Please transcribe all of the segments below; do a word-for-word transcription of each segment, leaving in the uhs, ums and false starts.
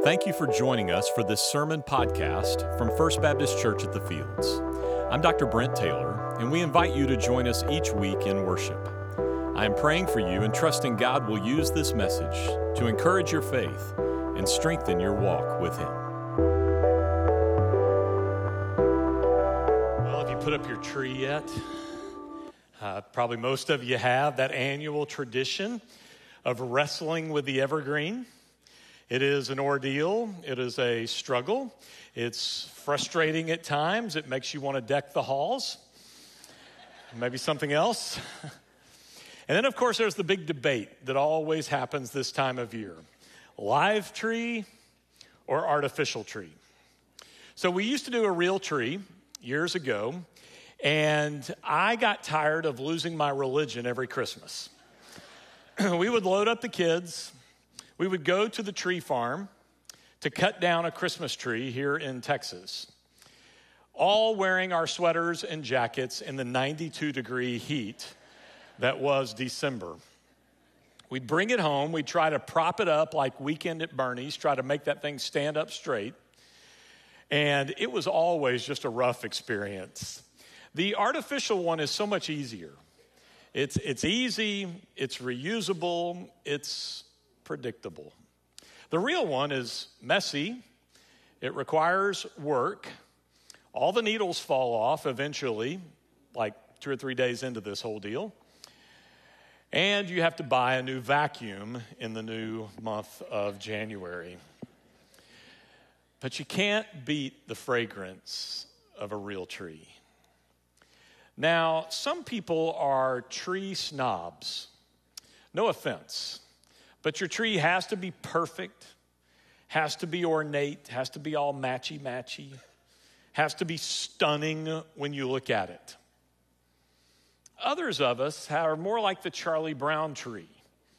Thank you for joining us for this sermon podcast from First Baptist Church at the Fields. I'm Doctor Brent Taylor, and we invite you to join us each week in worship. I am praying for you and trusting God will use this message to encourage your faith and strengthen your walk with Him. Well, have you put up your tree yet? Uh, probably most of you have that annual tradition of wrestling with the evergreen. It is an ordeal. It is a struggle. It's frustrating at times. It makes you want to deck the halls. Maybe something else. And then, of course, there's the big debate that always happens this time of year. Live tree or artificial tree? So we used to do a real tree years ago, and I got tired of losing my religion every Christmas. We would load up the kids. We would go to the tree farm to cut down a Christmas tree here in Texas, all wearing our sweaters and jackets in the ninety-two degree heat that was December. We'd bring it home. We'd try to prop it up like Weekend at Bernie's, try to make that thing stand up straight. And it was always just a rough experience. The artificial one is so much easier. It's, it's easy, it's reusable, it's predictable. The real one is messy. It requires work. All the needles fall off eventually, like two or three days into this whole deal. And you have to buy a new vacuum in the new month of January. But you can't beat the fragrance of a real tree. Now, some people are tree snobs. No offense. But your tree has to be perfect, has to be ornate, has to be all matchy-matchy, has to be stunning when you look at it. Others of us are more like the Charlie Brown tree.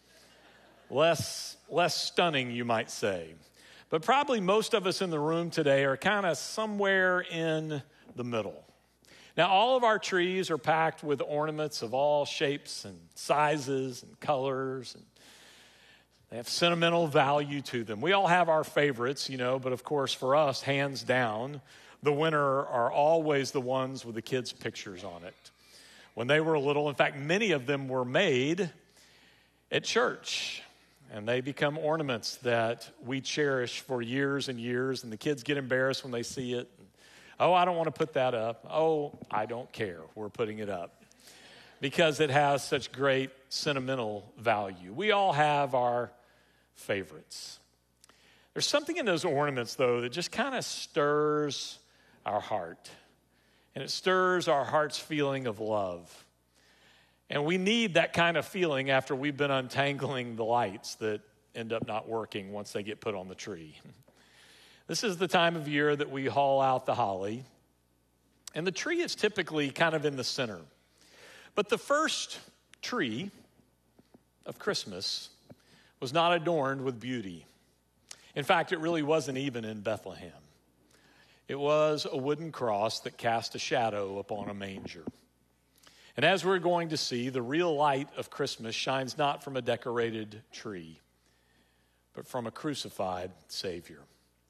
Less, less stunning, you might say. But probably most of us in the room today are kind of somewhere in the middle. Now, all of our trees are packed with ornaments of all shapes and sizes and colors, and they have sentimental value to them. We all have our favorites, you know, but of course for us, hands down, the winner are always the ones with the kids' pictures on it. When they were little, in fact, many of them were made at church, and they become ornaments that we cherish for years and years, and the kids get embarrassed when they see it. Oh, I don't want to put that up. Oh, I don't care. We're putting it up because it has such great sentimental value. We all have our favorites. There's something in those ornaments, though, that just kind of stirs our heart. And it stirs our heart's feeling of love. And we need that kind of feeling after we've been untangling the lights that end up not working once they get put on the tree. This is the time of year that we haul out the holly. And the tree is typically kind of in the center. But the first tree of Christmas was not adorned with beauty. In fact, it really wasn't even in Bethlehem. It was a wooden cross that cast a shadow upon a manger. And as we're going to see, the real light of Christmas shines not from a decorated tree, but from a crucified Savior.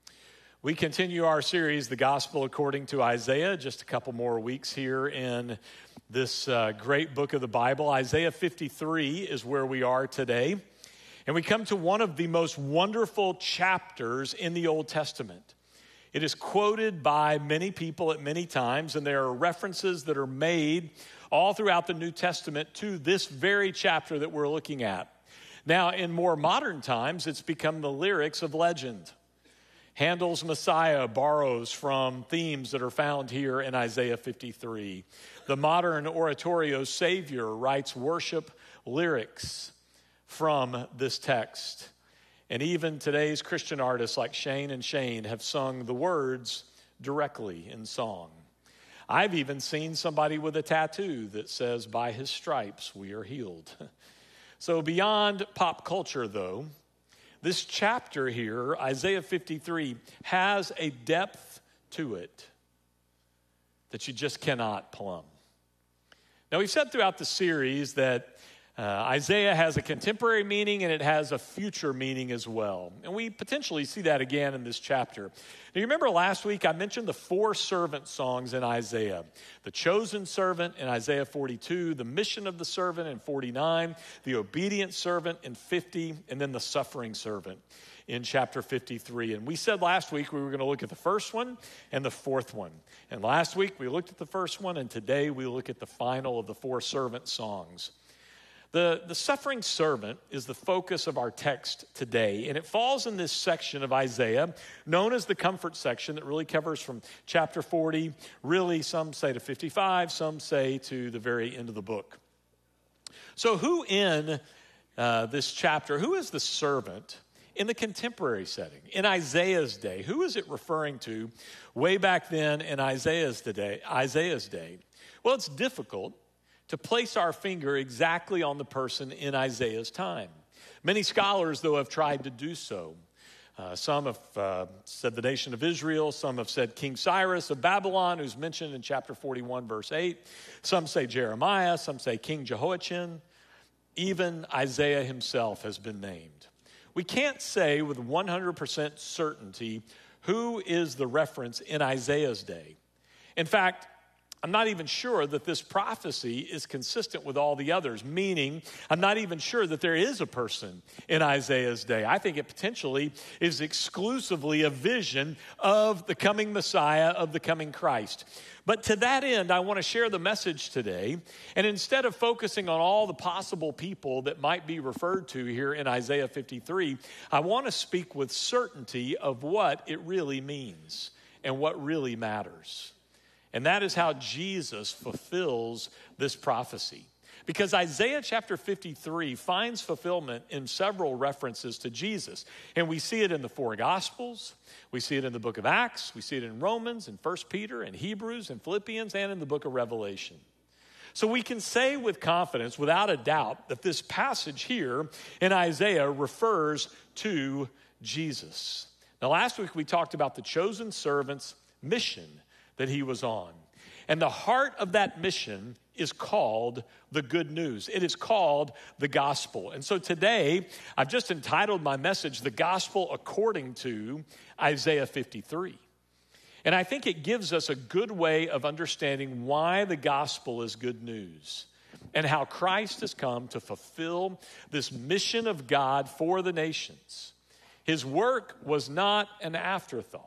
We continue our series, The Gospel According to Isaiah, just a couple more weeks here in this uh, great book of the Bible. Isaiah fifty-three is where we are today. And we come to one of the most wonderful chapters in the Old Testament. It is quoted by many people at many times, and there are references that are made all throughout the New Testament to this very chapter that we're looking at. Now, in more modern times, it's become the lyrics of legend. Handel's Messiah borrows from themes that are found here in Isaiah fifty-three. The modern oratorio Savior writes worship lyrics from this text. And even today's Christian artists like Shane and Shane have sung the words directly in song. I've even seen somebody with a tattoo that says, "By his stripes we are healed." So beyond pop culture, though, this chapter here, Isaiah fifty-three, has a depth to it that you just cannot plumb. Now, we've said throughout the series that Uh, Isaiah has a contemporary meaning and it has a future meaning as well. And we potentially see that again in this chapter. Now, you remember last week I mentioned the four servant songs in Isaiah. The chosen servant in Isaiah forty-two, the mission of the servant in forty-nine, the obedient servant in fifty, and then the suffering servant in chapter fifty-three. And we said last week we were going to look at the first one and the fourth one. And last week we looked at the first one, and today we look at the final of the four servant songs. The, the suffering servant is the focus of our text today, and it falls in this section of Isaiah known as the comfort section that really covers from chapter forty, really some say to fifty-five, some say to the very end of the book. So who in uh, this chapter, who is the servant in the contemporary setting, in Isaiah's day? Who is it referring to way back then in Isaiah's day? Isaiah's day? Well, it's difficult to place our finger exactly on the person in Isaiah's time. Many scholars, though, have tried to do so. Uh, some have uh, said the nation of Israel. Some have said King Cyrus of Babylon, who's mentioned in chapter forty-one, verse eight. Some say Jeremiah. Some say King Jehoiachin. Even Isaiah himself has been named. We can't say with one hundred percent certainty who is the reference in Isaiah's day. In fact, I'm not even sure that this prophecy is consistent with all the others, meaning I'm not even sure that there is a person in Isaiah's day. I think it potentially is exclusively a vision of the coming Messiah, of the coming Christ. But to that end, I want to share the message today, and instead of focusing on all the possible people that might be referred to here in Isaiah fifty-three, I want to speak with certainty of what it really means and what really matters. And that is how Jesus fulfills this prophecy. Because Isaiah chapter fifty-three finds fulfillment in several references to Jesus. And we see it in the four Gospels. We see it in the book of Acts. We see it in Romans, and First Peter, and Hebrews, and Philippians, and in the book of Revelation. So we can say with confidence, without a doubt, that this passage here in Isaiah refers to Jesus. Now, last week we talked about the chosen servant's mission that he was on. And the heart of that mission is called the good news. It is called the gospel. And so today, I've just entitled my message, The Gospel According to Isaiah fifty-three. And I think it gives us a good way of understanding why the gospel is good news and how Christ has come to fulfill this mission of God for the nations. His work was not an afterthought.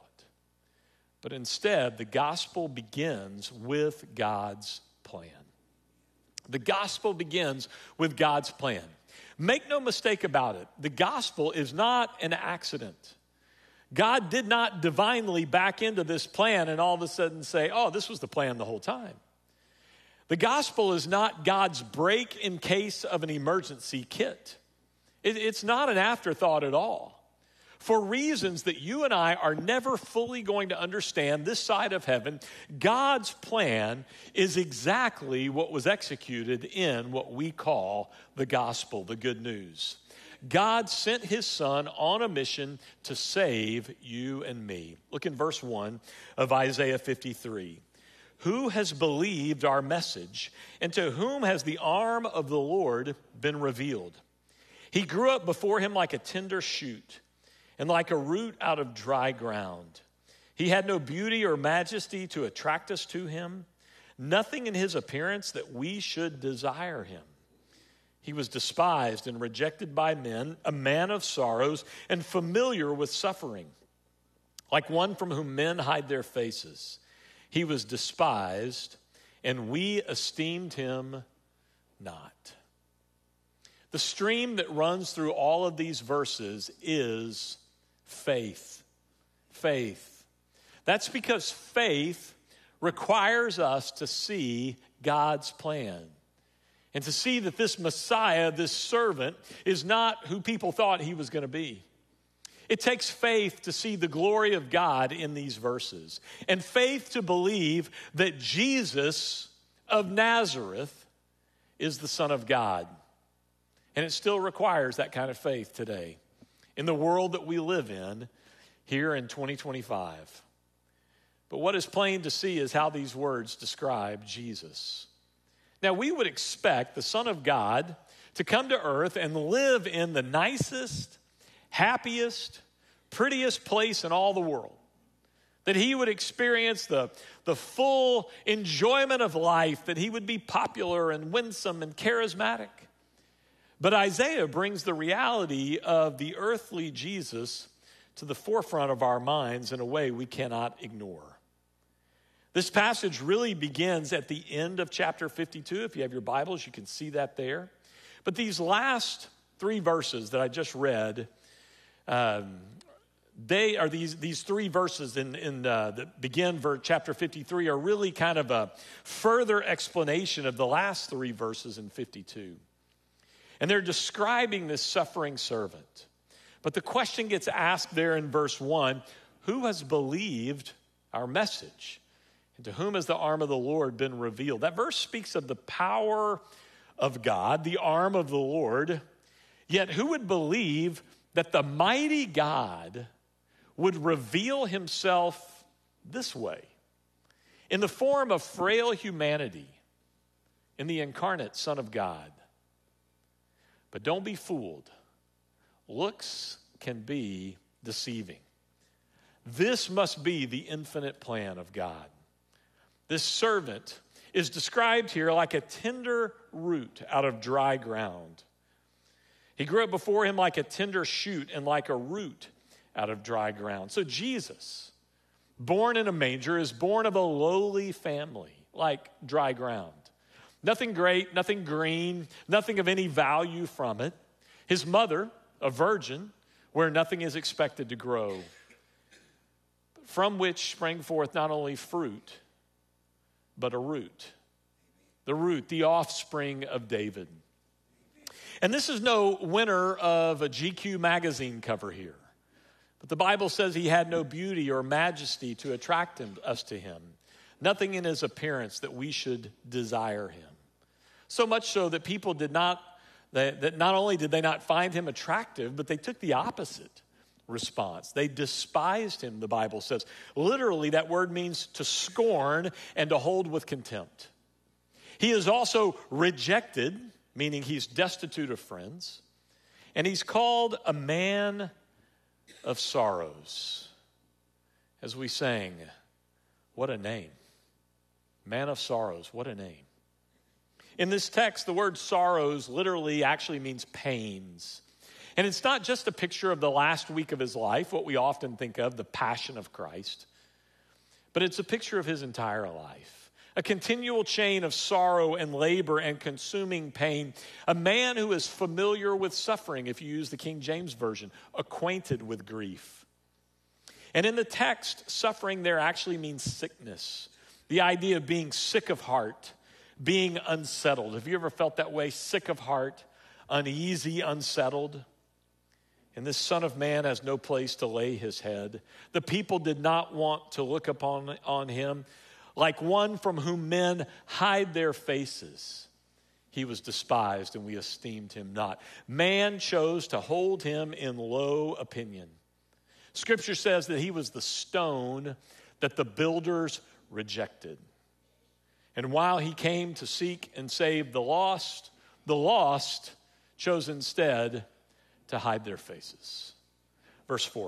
But instead, the gospel begins with God's plan. The gospel begins with God's plan. Make no mistake about it. The gospel is not an accident. God did not divinely back into this plan and all of a sudden say, oh, this was the plan the whole time. The gospel is not God's break in case of an emergency kit. It, it's not an afterthought at all. For reasons that you and I are never fully going to understand this side of heaven, God's plan is exactly what was executed in what we call the gospel, the good news. God sent his son on a mission to save you and me. Look in verse one of Isaiah fifty-three. Who has believed our message, and to whom has the arm of the Lord been revealed? He grew up before him like a tender shoot, and like a root out of dry ground. He had no beauty or majesty to attract us to him, nothing in his appearance that we should desire him. He was despised and rejected by men, a man of sorrows and familiar with suffering, like one from whom men hide their faces. He was despised, and we esteemed him not. The stream that runs through all of these verses is faith. Faith. That's because faith requires us to see God's plan and to see that this Messiah, this servant, is not who people thought he was going to be. It takes faith to see the glory of God in these verses, and faith to believe that Jesus of Nazareth is the Son of God. And it still requires that kind of faith today in the world that we live in here in twenty twenty-five. But what is plain to see is how these words describe Jesus. Now, we would expect the Son of God to come to earth and live in the nicest, happiest, prettiest place in all the world. That he would experience the, the full enjoyment of life, that he would be popular and winsome and charismatic. But Isaiah brings the reality of the earthly Jesus to the forefront of our minds in a way we cannot ignore. This passage really begins at the end of chapter fifty-two. If you have your Bibles, you can see that there. But these last three verses that I just read, um, they are these, these three verses in, in uh, that begin ver- chapter fifty-three are really kind of a further explanation of the last three verses in fifty-two. And they're describing this suffering servant. But the question gets asked there in verse one, who has believed our message? And to whom has the arm of the Lord been revealed? That verse speaks of the power of God, the arm of the Lord. Yet who would believe that the mighty God would reveal himself this way, in the form of frail humanity, in the incarnate Son of God? But don't be fooled. Looks can be deceiving. This must be the infinite plan of God. This servant is described here like a tender root out of dry ground. He grew up before him like a tender shoot and like a root out of dry ground. So Jesus, born in a manger, is born of a lowly family, like dry ground. Nothing great, nothing green, nothing of any value from it. His mother, a virgin, where nothing is expected to grow, from which sprang forth not only fruit, but a root. The root, the offspring of David. And this is no winner of a G Q magazine cover here. But the Bible says he had no beauty or majesty to attract him, us to him. Nothing in his appearance that we should desire him. So much so that people did not, that, that not only did they not find him attractive, but they took the opposite response. They despised him, the Bible says. Literally, that word means to scorn and to hold with contempt. He is also rejected, meaning he's destitute of friends. And he's called a man of sorrows. As we sang, what a name. Man of sorrows, what a name. In this text, the word sorrows literally actually means pains. And it's not just a picture of the last week of his life, what we often think of, the passion of Christ, but it's a picture of his entire life. A continual chain of sorrow and labor and consuming pain. A man who is familiar with suffering, if you use the King James Version, acquainted with grief. And in the text, suffering there actually means sickness. The idea of being sick of heart, being unsettled. Have you ever felt that way? Sick of heart, uneasy, unsettled? And this Son of Man has no place to lay his head. The people did not want to look upon on him. Like one from whom men hide their faces, he was despised and we esteemed him not. Man chose to hold him in low opinion. Scripture says that he was the stone that the builders rejected. And while he came to seek and save the lost, the lost chose instead to hide their faces. Verse four.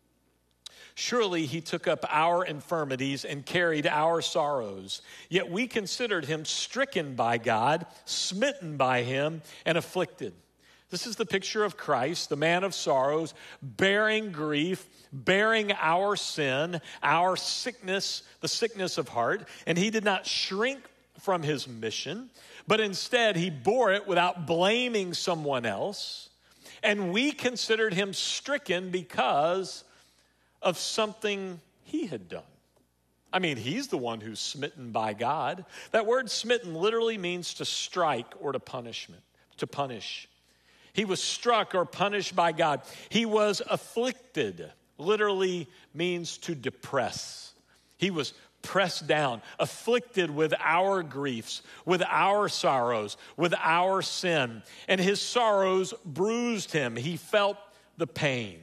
Surely he took up our infirmities and carried our sorrows. Yet we considered him stricken by God, smitten by him, and afflicted. This is the picture of Christ, the man of sorrows, bearing grief, bearing our sin, our sickness, the sickness of heart. And he did not shrink from his mission, but instead he bore it without blaming someone else. And we considered him stricken because of something he had done. I mean, he's the one who's smitten by God. That word smitten literally means to strike or to punishment, to punish. He was struck or punished by God. He was afflicted, literally means to depress. He was pressed down, afflicted with our griefs, with our sorrows, with our sin. And his sorrows bruised him. He felt the pain.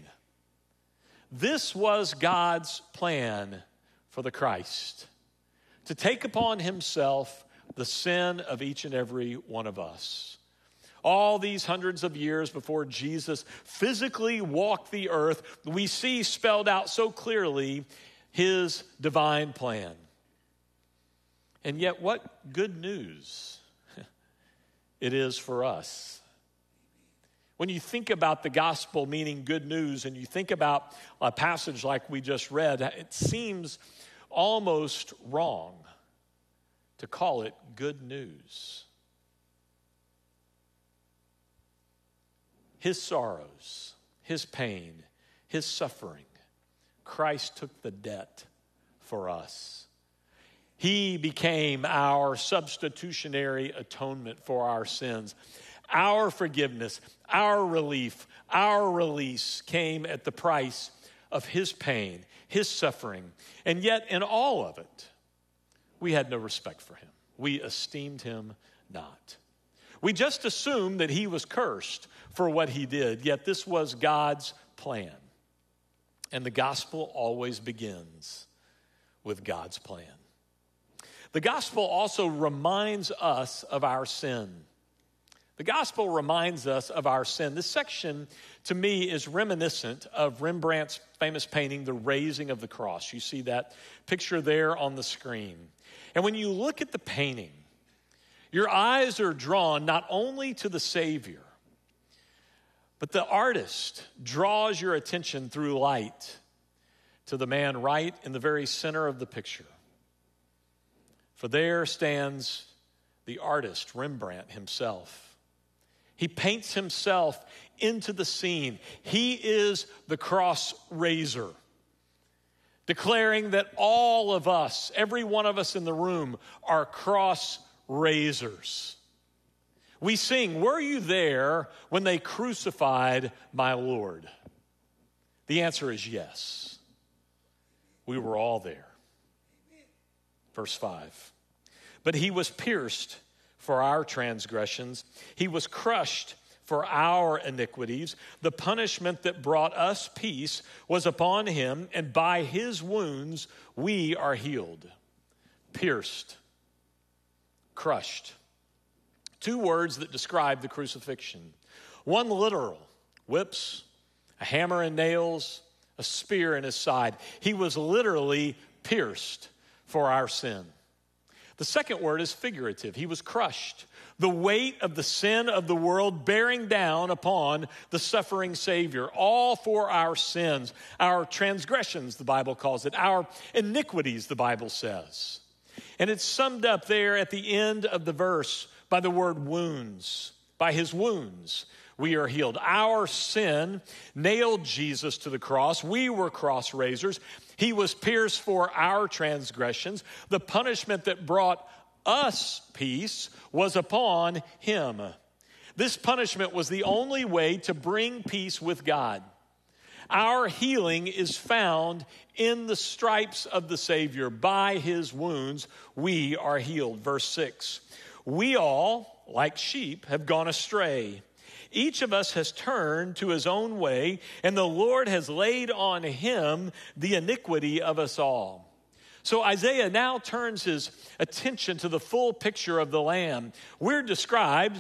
This was God's plan for the Christ, to take upon himself the sin of each and every one of us. all these hundreds of years before Jesus physically walked the earth, we see spelled out so clearly his divine plan. And yet, what good news it is for us. When you think about the gospel meaning good news, and you think about a passage like we just read, it seems almost wrong to call it good news. His sorrows, his pain, his suffering, Christ took the debt for us. He became our substitutionary atonement for our sins. Our forgiveness, our relief, our release came at the price of his pain, his suffering. And yet in all of it, we had no respect for him. We esteemed him not. We just assumed that he was cursed for what he did, yet this was God's plan. And the gospel always begins with God's plan. The gospel also reminds us of our sin. The gospel reminds us of our sin. This section, to me, is reminiscent of Rembrandt's famous painting, The Raising of the Cross. You see that picture there on the screen. And when you look at the painting, your eyes are drawn not only to the Savior, but the artist draws your attention through light to the man right in the very center of the picture. For there stands the artist, Rembrandt himself. He paints himself into the scene. He is the cross raiser, declaring that all of us, every one of us in the room, are cross raisers. We sing, "Were you there when they crucified my Lord?" The answer is yes. We were all there. Verse five. But he was pierced for our transgressions. He was crushed for our iniquities. The punishment that brought us peace was upon him, and by his wounds we are healed. Pierced, crushed. Two words that describe the crucifixion. One literal, whips, a hammer and nails, a spear in his side. He was literally pierced for our sin. The second word is figurative. He was crushed. The weight of the sin of the world bearing down upon the suffering Savior, all for our sins, our transgressions, the Bible calls it, our iniquities, the Bible says. And it's summed up there at the end of the verse by the word wounds. By his wounds, we are healed. Our sin nailed Jesus to the cross. We were cross raisers. He was pierced for our transgressions. The punishment that brought us peace was upon him. This punishment was the only way to bring peace with God. Our healing is found in the stripes of the Savior. By his wounds, we are healed. Verse six. We all, like sheep, have gone astray. Each of us has turned to his own way, and the Lord has laid on him the iniquity of us all. So Isaiah now turns his attention to the full picture of the Lamb. We're described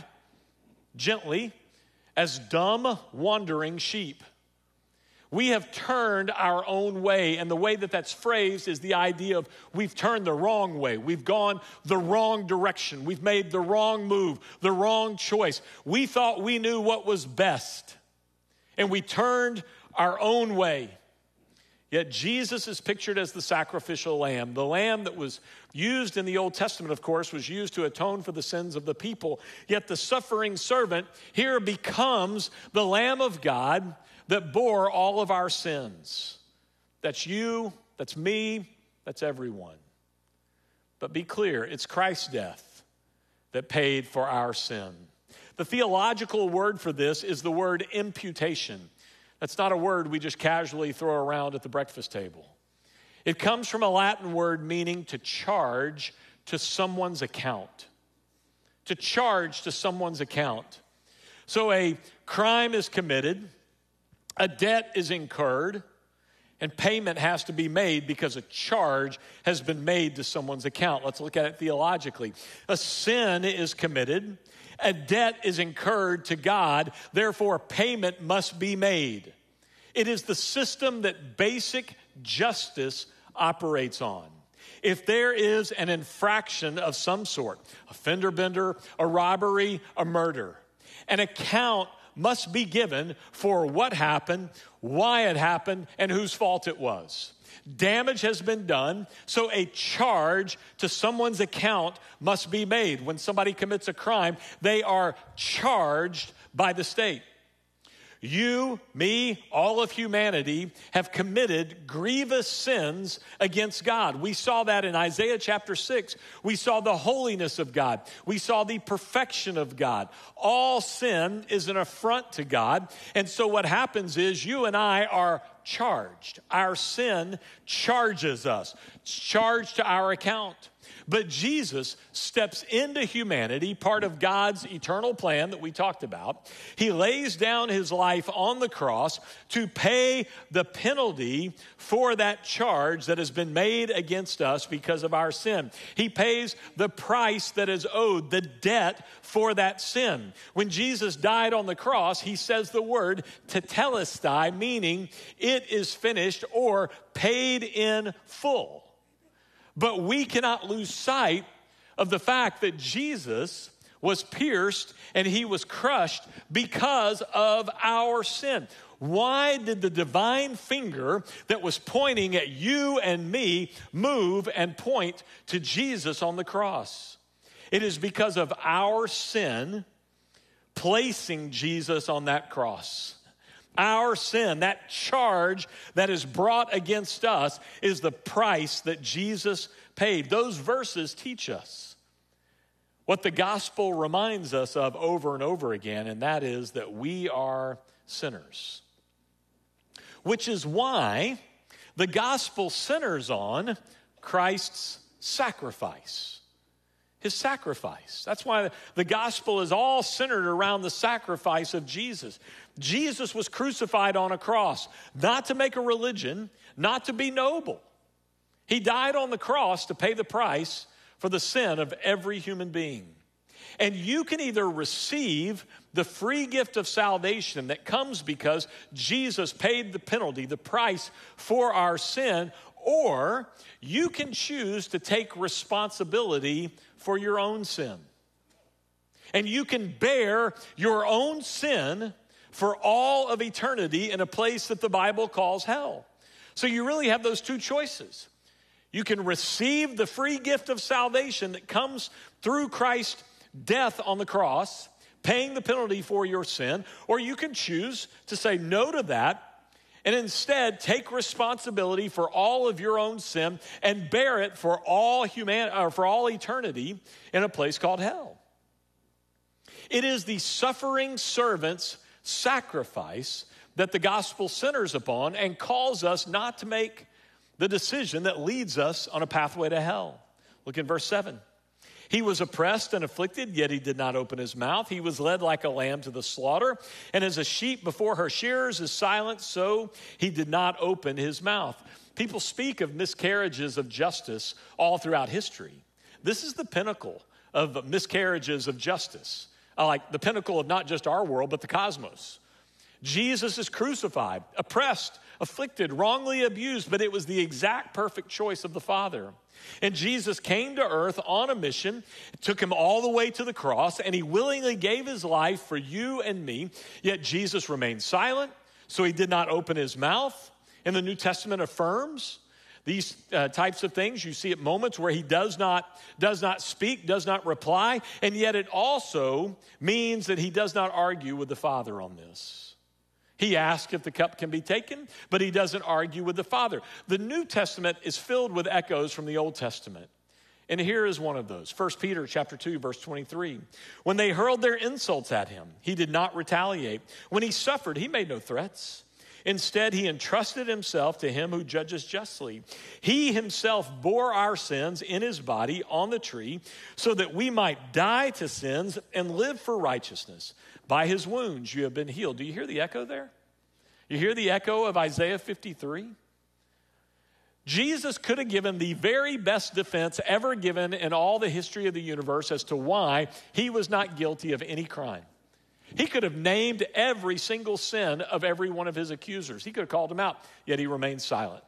gently as dumb, wandering sheep. We have turned our own way, and the way that that's phrased is the idea of we've turned the wrong way. We've gone the wrong direction. We've made the wrong move, the wrong choice. We thought we knew what was best, and we turned our own way. Yet Jesus is pictured as the sacrificial lamb. The lamb that was used in the Old Testament, of course, was used to atone for the sins of the people. Yet the suffering servant here becomes the Lamb of God that bore all of our sins. That's you, that's me, that's everyone. But be clear, it's Christ's death that paid for our sin. The theological word for this is the word imputation. That's not a word we just casually throw around at the breakfast table. It comes from a Latin word meaning to charge to someone's account. To charge to someone's account. So a crime is committed, a debt is incurred, and payment has to be made because a charge has been made to someone's account. Let's look at it theologically. A sin is committed, A debt is incurred to God, therefore payment must be made. It is the system that basic justice operates on. If there is an infraction of some sort, a fender bender, a robbery, a murder, an account must be given for what happened, why it happened, and whose fault it was. Damage has been done, so a charge to someone's account must be made. When somebody commits a crime, they are charged by the state. You, me, all of humanity have committed grievous sins against God. We saw that in Isaiah chapter six. We saw the holiness of God. We saw the perfection of God. All sin is an affront to God. And so what happens is you and I are charged. Our sin charges us. It's charged to our account. But Jesus steps into humanity, part of God's eternal plan that we talked about. He lays down his life on the cross to pay the penalty for that charge that has been made against us because of our sin. He pays the price that is owed, the debt for that sin. When Jesus died on the cross, he says the word tetelestai, meaning it is finished or paid in full. But we cannot lose sight of the fact that Jesus was pierced and he was crushed because of our sin. Why did the divine finger that was pointing at you and me move and point to Jesus on the cross? It is because of our sin placing Jesus on that cross. Our sin, that charge that is brought against us, is the price that Jesus paid. Those verses teach us what the gospel reminds us of over and over again, and that is that we are sinners. Which is why the gospel centers on Christ's sacrifice. His sacrifice. That's why the gospel is all centered around the sacrifice of Jesus. Jesus was crucified on a cross, not to make a religion, not to be noble. He died on the cross to pay the price for the sin of every human being. And you can either receive the free gift of salvation that comes because Jesus paid the penalty, the price for our sin, or you can choose to take responsibility for your own sin. And you can bear your own sin for all of eternity in a place that the Bible calls hell. So you really have those two choices. You can receive the free gift of salvation that comes through Christ's death on the cross, paying the penalty for your sin, or you can choose to say no to that and instead take responsibility for all of your own sin and bear it for all human, or for all eternity in a place called hell. It is the suffering servant's sacrifice that the gospel centers upon and calls us not to make the decision that leads us on a pathway to hell. Look in verse seven. He was oppressed and afflicted, yet he did not open his mouth. He was led like a lamb to the slaughter, and as a sheep before her shearers is silent, so he did not open his mouth. People speak of miscarriages of justice all throughout history. This is the pinnacle of miscarriages of justice, like the pinnacle of not just our world, but the cosmos. Jesus is crucified, oppressed, afflicted, wrongly abused, but it was the exact perfect choice of the Father. And Jesus came to earth on a mission. It took him all the way to the cross, and he willingly gave his life for you and me. Yet Jesus remained silent, so he did not open his mouth. And the New Testament affirms these uh, types of things. You see at moments where he does not, does not speak, does not reply, and yet it also means that he does not argue with the Father on this. He asks if the cup can be taken, but he doesn't argue with the Father. The New Testament is filled with echoes from the Old Testament. And here is one of those. First Peter chapter two, verse twenty-three. When they hurled their insults at him, he did not retaliate. When he suffered, he made no threats. Instead, he entrusted himself to him who judges justly. He himself bore our sins in his body on the tree so that we might die to sins and live for righteousness. By his wounds you have been healed. Do you hear the echo there? You hear the echo of Isaiah fifty-three? Jesus could have given the very best defense ever given in all the history of the universe as to why he was not guilty of any crime. He could have named every single sin of every one of his accusers. He could have called them out, yet he remained silent.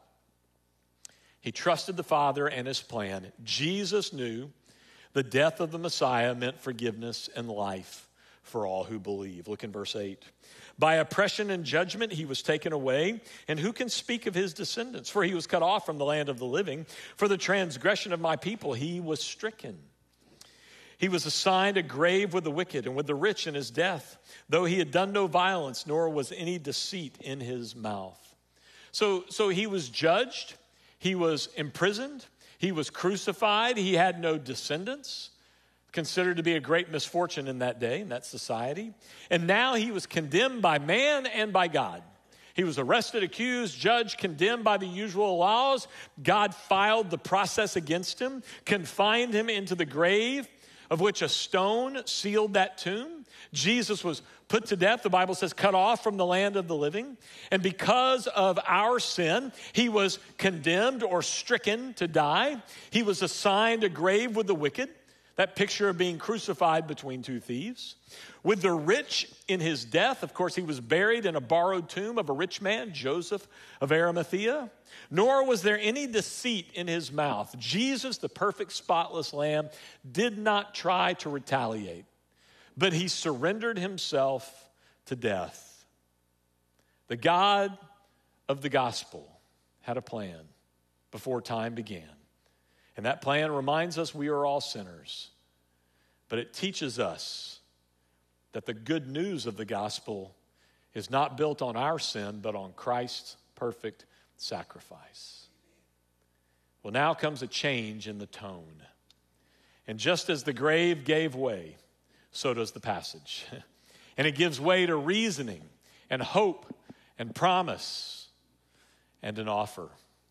He trusted the Father and his plan. Jesus knew the death of the Messiah meant forgiveness and life for all who believe. Look in verse eight. By oppression and judgment he was taken away, and who can speak of his descendants? For he was cut off from the land of the living. For the transgression of my people he was stricken. He was assigned a grave with the wicked and with the rich in his death, though he had done no violence, nor was any deceit in his mouth. So, so he was judged, he was imprisoned, he was crucified, he had no descendants. Considered to be a great misfortune in that day, in that society. And now he was condemned by man and by God. He was arrested, accused, judged, condemned by the usual laws. God filed the process against him, confined him into the grave, of which a stone sealed that tomb. Jesus was put to death, the Bible says, cut off from the land of the living. And because of our sin, he was condemned or stricken to die. He was assigned a grave with the wicked. That picture of being crucified between two thieves. With the rich in his death, of course, he was buried in a borrowed tomb of a rich man, Joseph of Arimathea. Nor was there any deceit in his mouth. Jesus, the perfect, spotless lamb, did not try to retaliate, but he surrendered himself to death. The God of the gospel had a plan before time began. And that plan reminds us we are all sinners. But it teaches us that the good news of the gospel is not built on our sin, but on Christ's perfect sacrifice. Well, now comes a change in the tone. And just as the grave gave way, so does the passage. And it gives way to reasoning and hope and promise and an offer.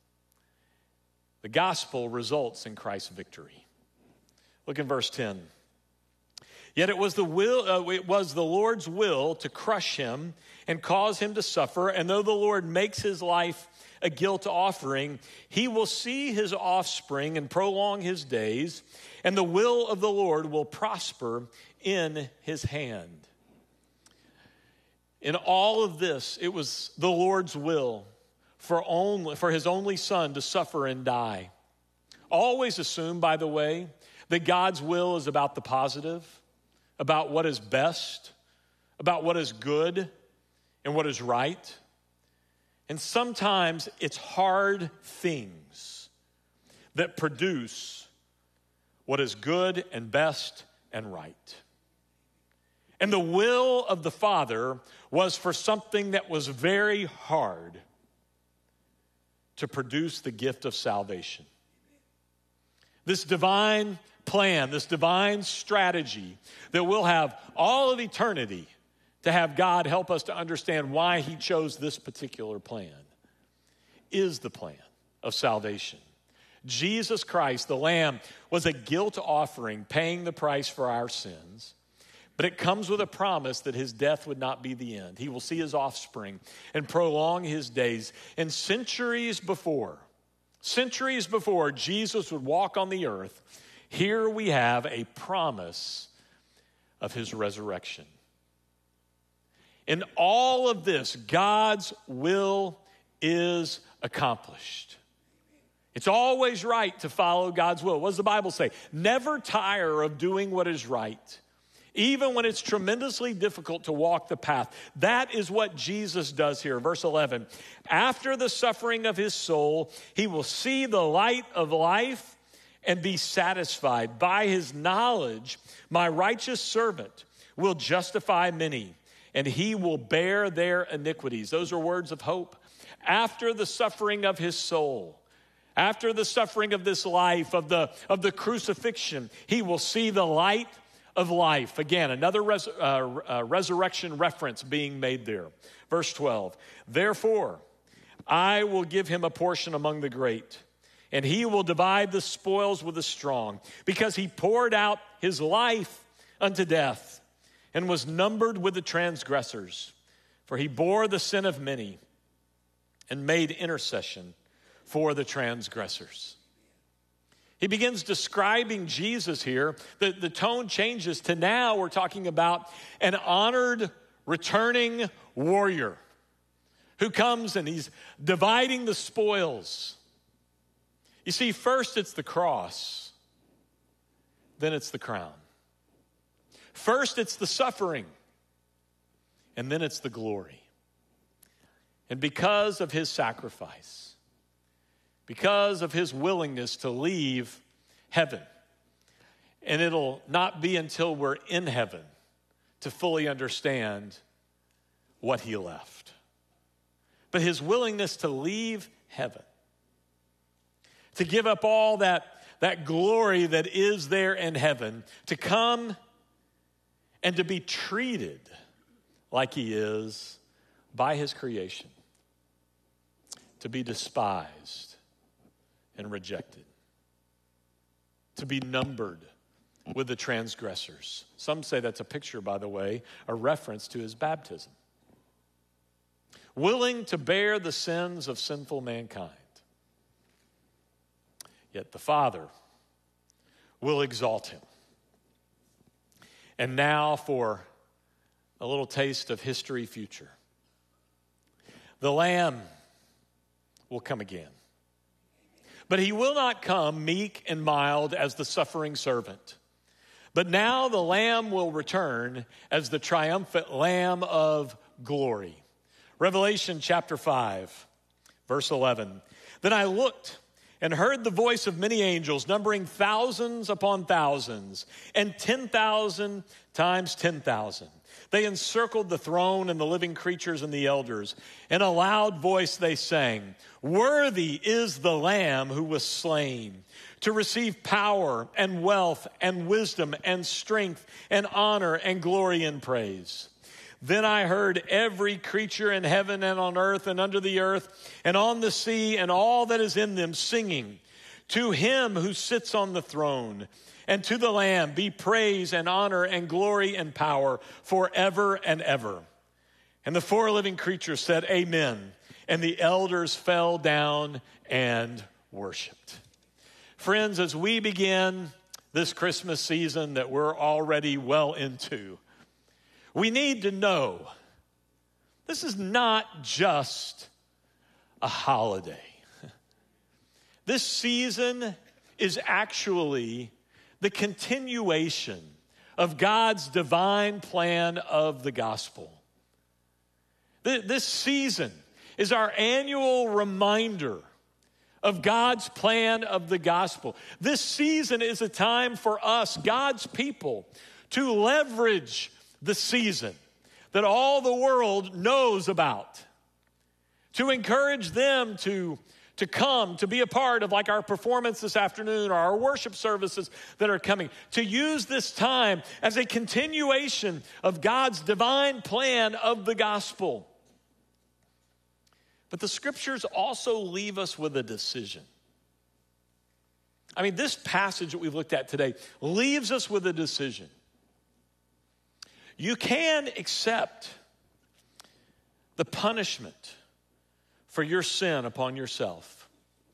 The gospel results in Christ's victory. Look in verse ten. Yet it was the will, uh, it was the Lord's will to crush him and cause him to suffer. And though the Lord makes his life a guilt offering, he will see his offspring and prolong his days, and the will of the Lord will prosper in his hand. In all of this, it was the Lord's will for only for his only son to suffer and die. Always assume, by the way, that God's will is about the positive, about what is best, about what is good and what is right. And sometimes it's hard things that produce what is good and best and right. And the will of the Father was for something that was very hard to produce the gift of salvation. This divine plan, this divine strategy that we'll have all of eternity to have God help us to understand why he chose this particular plan, is the plan of salvation. Jesus Christ, the Lamb, was a guilt offering, paying the price for our sins. But it comes with a promise that his death would not be the end. He will see his offspring and prolong his days. And centuries before, centuries before Jesus would walk on the earth, here we have a promise of his resurrection. In all of this, God's will is accomplished. It's always right to follow God's will. What does the Bible say? Never tire of doing what is right, even when it's tremendously difficult to walk the path. That is what Jesus does here. Verse eleven, after the suffering of his soul, he will see the light of life and be satisfied. By his knowledge, my righteous servant will justify many, and he will bear their iniquities. Those are words of hope. After the suffering of his soul, after the suffering of this life, of the, of the crucifixion, he will see the light of life. Again, another res, uh, uh, resurrection reference being made there. Verse twelve, therefore, I will give him a portion among the great, and he will divide the spoils with the strong, because he poured out his life unto death and was numbered with the transgressors. For he bore the sin of many and made intercession for the transgressors. He begins describing Jesus here. The, the tone changes to now we're talking about an honored, returning warrior who comes and he's dividing the spoils. You see, first it's the cross, then it's the crown. First it's the suffering, and then it's the glory. And because of his sacrifice, because of his willingness to leave heaven, and it'll not be until we're in heaven to fully understand what he left. But his willingness to leave heaven, to give up all that, that glory that is there in heaven, to come and to be treated like he is by his creation, to be despised and rejected, to be numbered with the transgressors. Some say that's a picture, by the way, a reference to his baptism. Willing to bear the sins of sinful mankind. Yet the Father will exalt him. And now for a little taste of history future. The Lamb will come again. But he will not come meek and mild as the suffering servant. But now the Lamb will return as the triumphant Lamb of glory. Revelation chapter five, verse eleven. Then I looked and heard the voice of many angels, numbering thousands upon thousands, and ten thousand times ten thousand. They encircled the throne and the living creatures and the elders. In a loud voice they sang, "Worthy is the Lamb who was slain to receive power and wealth and wisdom and strength and honor and glory and praise." Then I heard every creature in heaven and on earth and under the earth and on the sea and all that is in them singing, "To him who sits on the throne and to the Lamb be praise and honor and glory and power forever and ever." And the four living creatures said, "Amen." And the elders fell down and worshiped. Friends, as we begin this Christmas season that we're already well into, we need to know this is not just a holiday. This season is actually the continuation of God's divine plan of the gospel. This season is our annual reminder of God's plan of the gospel. This season is a time for us, God's people, to leverage the season that all the world knows about, to encourage them to to come, to be a part of like our performance this afternoon or our worship services that are coming, to use this time as a continuation of God's divine plan of the gospel. But the scriptures also leave us with a decision. I mean, this passage that we've looked at today leaves us with a decision. You can accept the punishment for your sin upon yourself.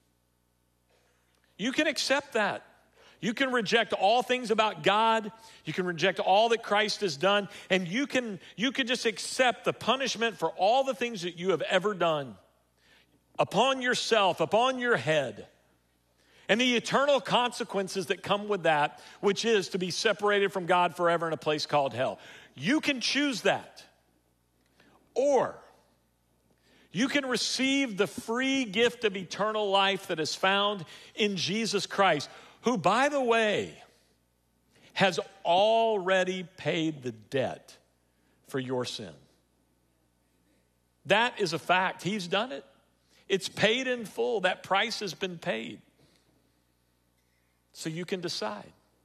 You can accept that. You can reject all things about God. You can reject all that Christ has done. And you can, you can just accept the punishment for all the things that you have ever done upon yourself, upon your head. And the eternal consequences that come with that, which is to be separated from God forever in a place called hell. You can choose that. Or you can receive the free gift of eternal life that is found in Jesus Christ, who, by the way, has already paid the debt for your sin. That is a fact. He's done it. It's paid in full. That price has been paid. So you can decide.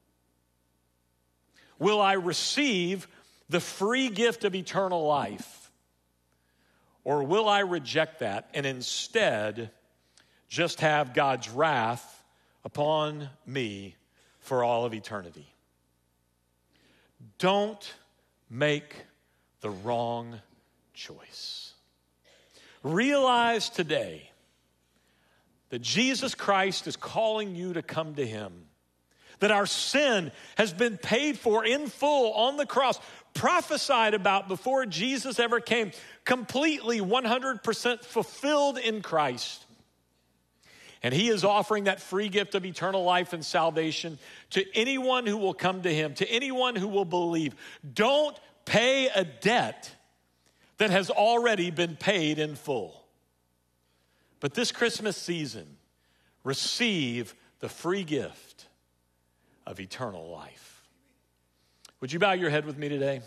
Will I receive the free gift of eternal life? Or will I reject that and instead just have God's wrath upon me for all of eternity? Don't make the wrong choice. Realize today that Jesus Christ is calling you to come to him, that our sin has been paid for in full on the cross, prophesied about before Jesus ever came, completely one hundred percent fulfilled in Christ. And he is offering that free gift of eternal life and salvation to anyone who will come to him, to anyone who will believe. Don't pay a debt that has already been paid in full. But this Christmas season, receive the free gift of eternal life. Would you bow your head with me today?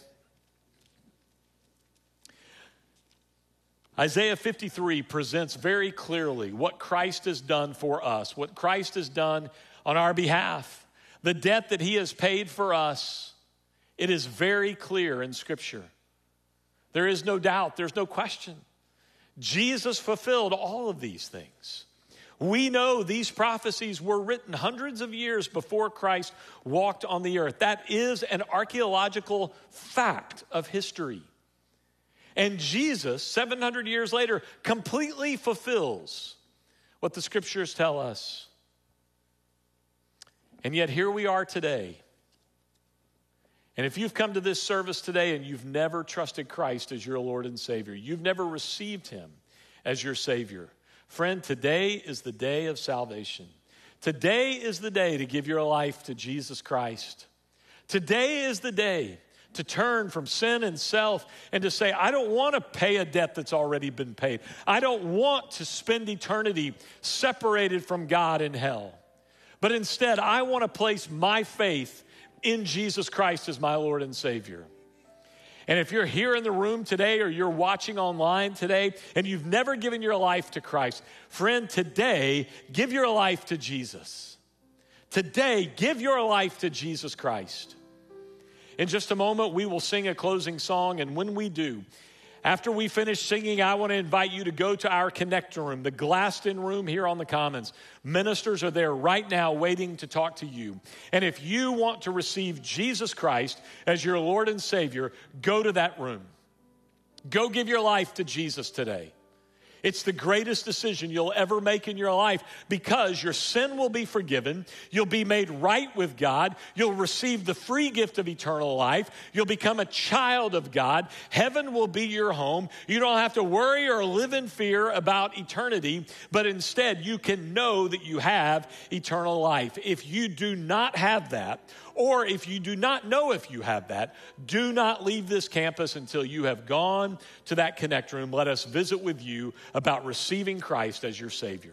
Isaiah fifty-three presents very clearly what Christ has done for us, what Christ has done on our behalf, the debt that he has paid for us. It is very clear in Scripture. There is no doubt, there's no question. Jesus fulfilled all of these things. We know these prophecies were written hundreds of years before Christ walked on the earth. That is an archaeological fact of history. And Jesus, seven hundred years later, completely fulfills what the Scriptures tell us. And yet here we are today. And if you've come to this service today and you've never trusted Christ as your Lord and Savior, you've never received him as your Savior, friend, today is the day of salvation. Today is the day to give your life to Jesus Christ. Today is the day to turn from sin and self and to say, I don't want to pay a debt that's already been paid. I don't want to spend eternity separated from God in hell. But instead, I want to place my faith in Jesus Christ as my Lord and Savior. And if you're here in the room today or you're watching online today and you've never given your life to Christ, friend, today, give your life to Jesus. Today, give your life to Jesus Christ. In just a moment, we will sing a closing song, and when we do, after we finish singing, I want to invite you to go to our connector room, the glassed-in room here on the Commons. Ministers are there right now waiting to talk to you. And if you want to receive Jesus Christ as your Lord and Savior, go to that room. Go give your life to Jesus today. It's the greatest decision you'll ever make in your life because your sin will be forgiven. You'll be made right with God. You'll receive the free gift of eternal life. You'll become a child of God. Heaven will be your home. You don't have to worry or live in fear about eternity, but instead you can know that you have eternal life. If you do not have that, or if you do not know if you have that, do not leave this campus until you have gone to that connect room. Let us visit with you about receiving Christ as your Savior.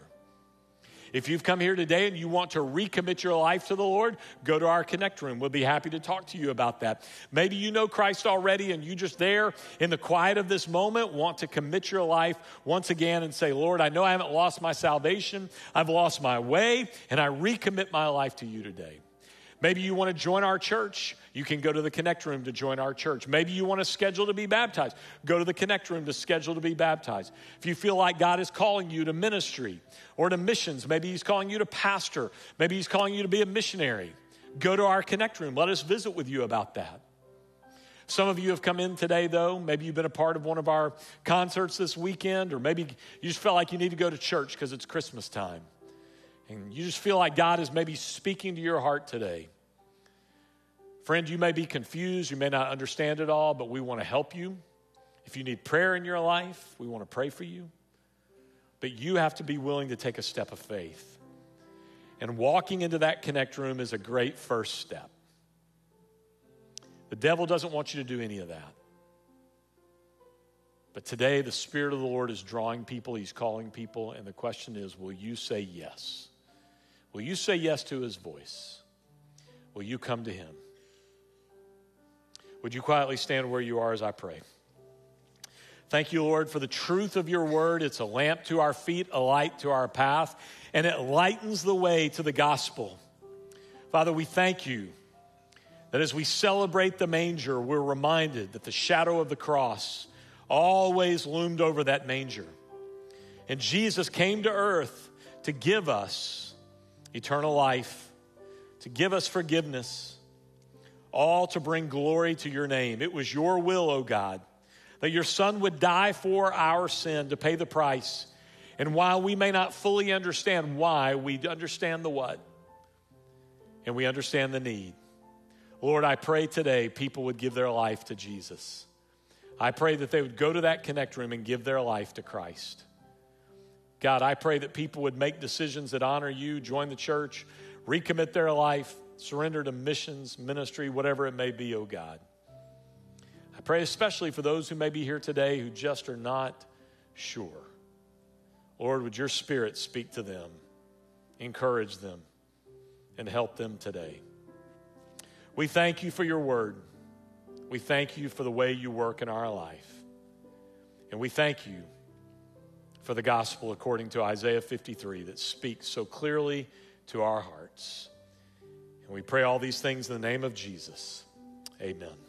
If you've come here today and you want to recommit your life to the Lord, go to our connect room. We'll be happy to talk to you about that. Maybe you know Christ already and you just there in the quiet of this moment want to commit your life once again and say, Lord, I know I haven't lost my salvation. I've lost my way, and I recommit my life to you today. Maybe you want to join our church. You can go to the connect room to join our church. Maybe you want to schedule to be baptized. Go to the connect room to schedule to be baptized. If you feel like God is calling you to ministry or to missions, maybe he's calling you to pastor. Maybe he's calling you to be a missionary. Go to our connect room. Let us visit with you about that. Some of you have come in today, though. Maybe you've been a part of one of our concerts this weekend, or maybe you just felt like you need to go to church because it's Christmas time. And you just feel like God is maybe speaking to your heart today. Friend, you may be confused. You may not understand it all, but we want to help you. If you need prayer in your life, we want to pray for you. But you have to be willing to take a step of faith. And walking into that connect room is a great first step. The devil doesn't want you to do any of that. But today, the Spirit of the Lord is drawing people. He's calling people. And the question is, will you say yes? Will you say yes to his voice? Will you come to him? Would you quietly stand where you are as I pray? Thank you, Lord, for the truth of your word. It's a lamp to our feet, a light to our path, and it lightens the way to the gospel. Father, we thank you that as we celebrate the manger, we're reminded that the shadow of the cross always loomed over that manger. And Jesus came to earth to give us eternal life, to give us forgiveness, all to bring glory to your name. It was your will, O God, that your Son would die for our sin to pay the price. And while we may not fully understand why, we understand the what. And we understand the need. Lord, I pray today people would give their life to Jesus. I pray that they would go to that connect room and give their life to Christ. God, I pray that people would make decisions that honor you, join the church, recommit their life, surrender to missions, ministry, whatever it may be, oh God. I pray especially for those who may be here today who just are not sure. Lord, would your Spirit speak to them, encourage them, and help them today. We thank you for your word. We thank you for the way you work in our life. And we thank you for the gospel according to Isaiah fifty-three that speaks so clearly to our hearts. And we pray all these things in the name of Jesus. Amen.